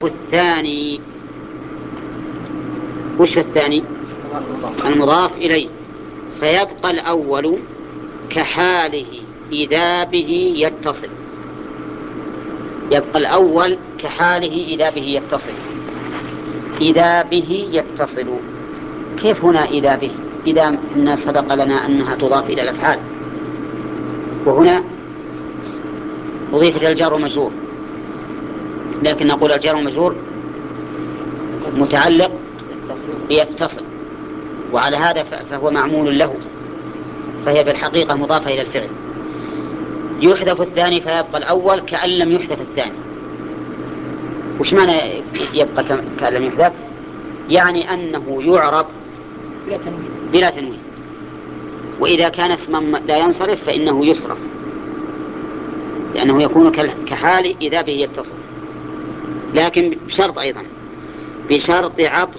الثاني. وش الثاني؟ المضاف إليه. فيبقى الأول كحاله إذا به يتصل. يبقى الأول كحاله إذا به يتصل. إذا به يتصل. كيف هنا إذا به؟ إذا إن سبق لنا أنها تضاف إلى الأفعال، وهنا أضيفت الجار ومجرور، لكن نقول الجار ومجرور متعلق بيتصل، وعلى هذا فهو معمول له، فهي بالحقيقة مضافة إلى الفعل. يحذف الثاني فيبقى الأول كأن لم يحذف الثاني. وش معنى يبقى كأن لم يحذف؟ يعني أنه يعرب بلا تنوين، وإذا كان اسما لا ينصرف فإنه يصرف، لأنه يكون كحال إذا به يتصل، لكن بشرط أيضا، بشرط عطف